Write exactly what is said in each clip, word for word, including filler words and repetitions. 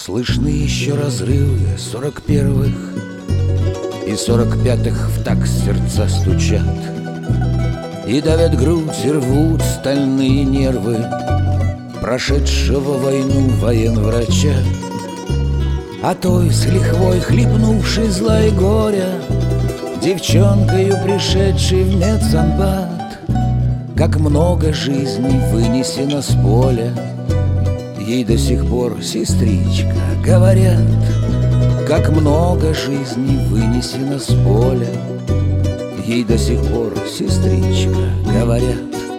Слышны еще разрывы сорок первых и сорок пятых в такт сердца стучат, и давят грудь, и рвут стальные нервы прошедшего войну военврача. А той с лихвой хлебнувшей зла и горя, девчонкою пришедшей в медсанбат, как много жизней вынесено с поля, ей до сих пор, сестричка, говорят, как много жизней вынесено с поля, ей до сих пор, сестричка, говорят.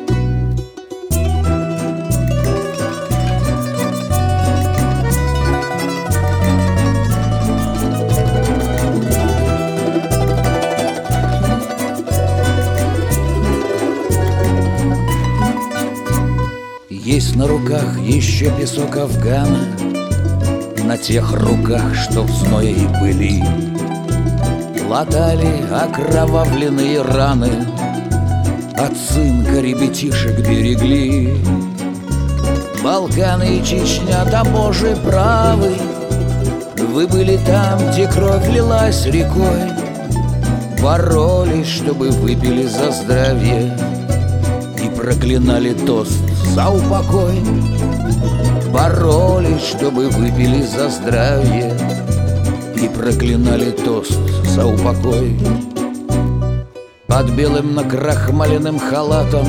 Есть на руках еще песок Афгана, на тех руках, что в зное и пыли латали окровавленные раны, от цинка ребятишек берегли. Балканы и Чечня, да Боже правый, вы были там, где кровь лилась рекой, боролись, чтобы выпили за здравие и проклинали тост за упокой. Боролись, чтобы выпили за здравие и проклинали тост за упокой. Под белым накрахмаленным халатом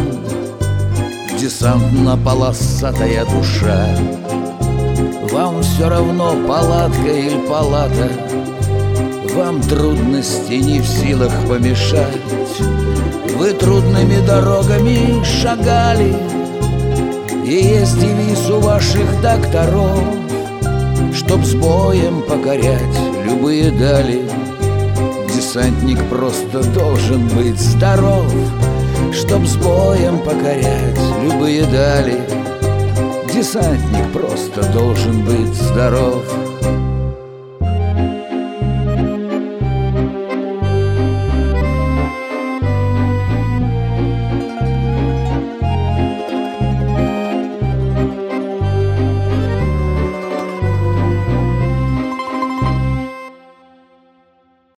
десантно-полосатая душа, вам все равно палатка или палата, вам трудности не в силах помешать. Вы трудными дорогами шагали, и есть девиз у ваших докторов, чтоб с боем покорять любые дали. Десантник просто должен быть здоров, чтоб с боем покорять любые дали. Десантник просто должен быть здоров.